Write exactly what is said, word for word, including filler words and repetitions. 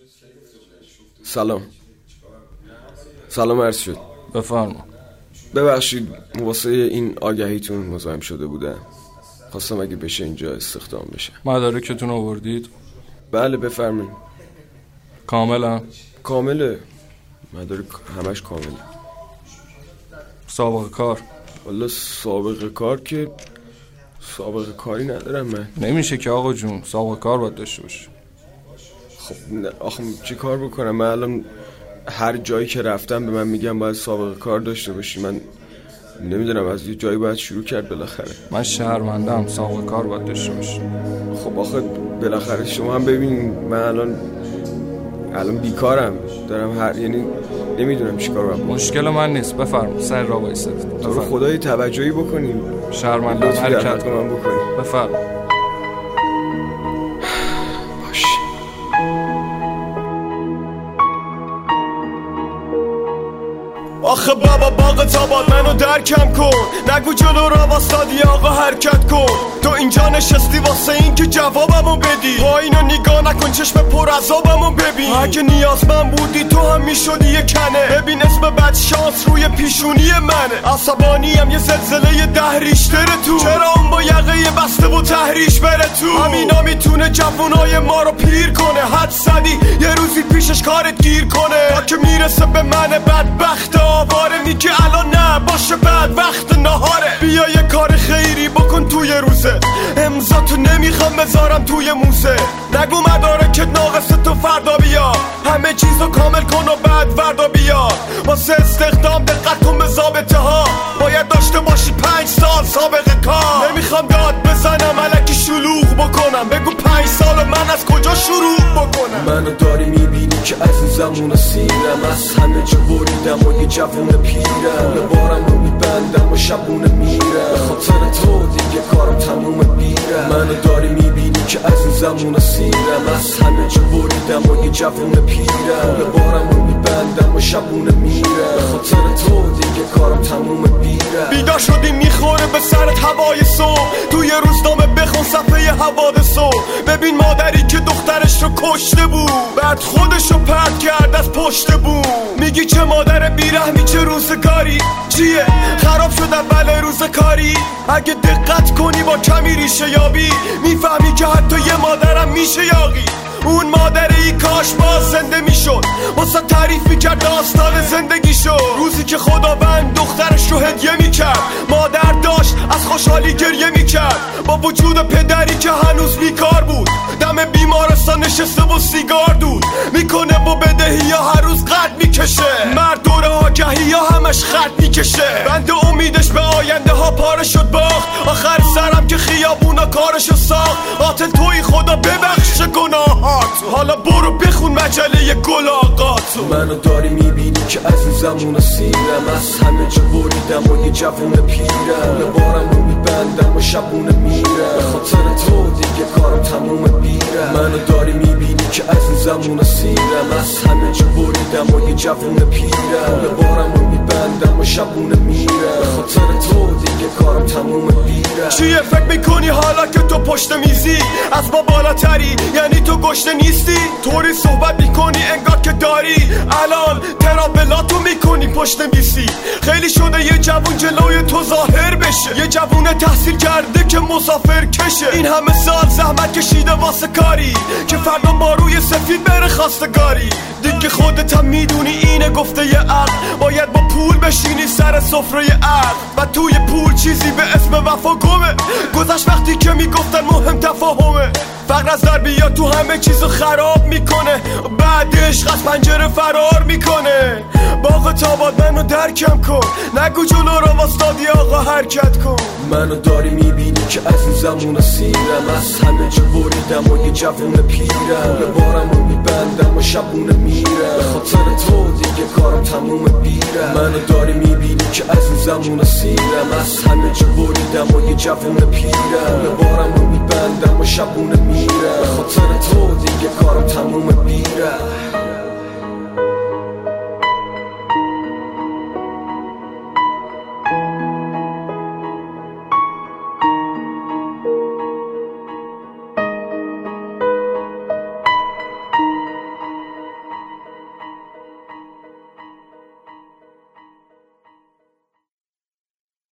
سلام سلام عرض شد. بفرما. ببخشید واسه این آگهیتون مزاحم شده بودم، خواستم اگه بشه اینجا استخدام بشه. مدارکتون آوردید؟ بله بفرمایید. کاملا؟ کامله، مدارک همش کامله. سابقه کار؟ والا سابقه کار که سابقه کاری ندارم من. نمیشه که آقا جون، سابقه کار باید داشته باشی. خب آخه چی کار بکنم؟ من الان هر جایی که رفتم به من میگم باید سابقه کار داشته باشی. من نمیدونم، از یه جایی باید شروع کرد بالاخره. من شهروندم، سابقه کار باید داشته باشی. خب آخه بالاخره شما هم ببین، من الان الان بیکارم، دارم هر یعنی نمیدونم چیکار باید. مشکل من نیست، بفرم سر را وایسید. تو خدای توجهی بکنیم. شهروندم، حرکت کنم بکنیم. بفرم. آخه بابا باغ تاباد منو درکم کن، نگو جلو را واسادی آقا حرکت کن. تو اینجا نشستی واسه این که جوابمو بدی، با اینو نگاه نکن چشم پر عذابمو ببین. اگه نیازمند بودی تو هم میشدی یه کنه، ببین اسم بد شانس روی پیشونی منه. عصبانیم یه زلزله ده ریشتر تو، چرا اون با یقه بسته و تحریش بره تو. همینا میتونه جوونای ما رو پیر کنه، حد زدی یه روزی پیشش کارت گیر کنه. تا که میرسه به من بدبخت آواره، میگه الان نه باشه بعد وقت نهاره. بیا یه کار خیری بکن توی روزه، امضا تو نمیخوام بذارم توی موزه. نگو مدارکت ناقص تو فردا بیا، همه چیزو کامل کن و بعد فردا بیا. واسه استخدام دقت کن به ضابطه ها، باید داشته باشی پنج سال سابقه کار. نمیخوام داد بزنم الکی شلوغ بکنم، بگو پنج سال من از کجا شروع بکنم. منو داری میبینی که عزیزم و سیرم، از همه جا بریدم و یه جوون پیرم. یه بارم رو میبندم و شبونه میرم، به خاطر تو دیگه کارم تموم بیرم. منو داری میبینی که عزیزم و سیرم، از همه جا بریدم و یه جوون پیرم. یه بارم رو میبندم و شبونه میرم، به خاطر تو دیگه کارم تموم بیرم. بیدار شدی میخوره به سرت هوای صبح، توی روزنامه بخون صفحه حوادثو. ببین مادری که دخترش رو کشته بود، بعد خودش رو پرت کرد از پشت بوم. میگی چه مادر بیرحمی چه روزگاری، چیه خراب شد اول روز کاری. اگه دقت کنی با کمی ریشه یابی، میفهمی که حتی یه مادرم میشه یاغی. اون مادری کاش باز زنده میشد، واسه تعریف میکرد داستان زندگی شد. روزی که خداوند دخترش رو هدیه میکرد، مادر داشت از خوشحالی گریه میکرد. با وجود پدری که هنوز بیکار بود، دم بیمارستان نشسته و سیگار دود میکنه و بدهی ها هر روز قد میکشه. مرد دور آگهی ها همش خط میکشه، بند امیدش به آینده ها پاره شد باخت. آخر سرم که خیابونا کارشو ساخت، قاتل توی خدا ببخش گناهات. حالا برو بخون مجله گل آقاتو. منو داری میبینی که عزیزم و سیرم، از همه جا بریدم و یه جوون پیرم. یه بارم رو میبندم و شبونه میرم، به خاطر تو دیگه کارم تموم بیرم. منو داری میبینی که عزیزم و سیرم، از همه جا بریدم و یه جوون پیرم. یه بارم رو میبندم و شبونه میرم، به خاطر تو دیگه کارم تموم بیرم. چیه فکر میکنی حالا که تو پشت میزی از ما بالاتری، یعنی تو گشته نیستی؟ طوری صحبت میکنی انگار که داری الان ترابلاتو میکنی پشت میزی. خیلی شده یه جوون جلوی تو ظاهر بشه، یه جوون تحصیل کرده که مسافر کشه. این همه سال زحمت کشیده واسه کاری که فردا ما روی سفید بره خواستگاری. دیگه خودت هم میدونی اینه گفته یه عقل، باید با پول بشینی سر سفره عقل. و توی پول چیزی به اسم وفا گمه، گذشت وقتی که میگفتن مهم تفاهمه. فقر از در بیا تو همه چیزو خراب میکنه، بعدش از پنجره فرار میکنه. باغ تاباد منو درکم کن، نگو جلو را واسطادی آقا حرکت کن. منو داری میبینی که عزیزم و سیرم، از همه جا بریدم و یه جوون پیرم. یه بارم رو میبندم و شبونه میرم، به خاطر تو دیگه کارم تموم بیرم. منو داری میبینی که عزیزم و سیرم، از همه جا بریدم و یه جوون پیرم. یه بارم رو میبندم و شبونه میرم، به خاطر تو دیگه کارم تموم بیرم.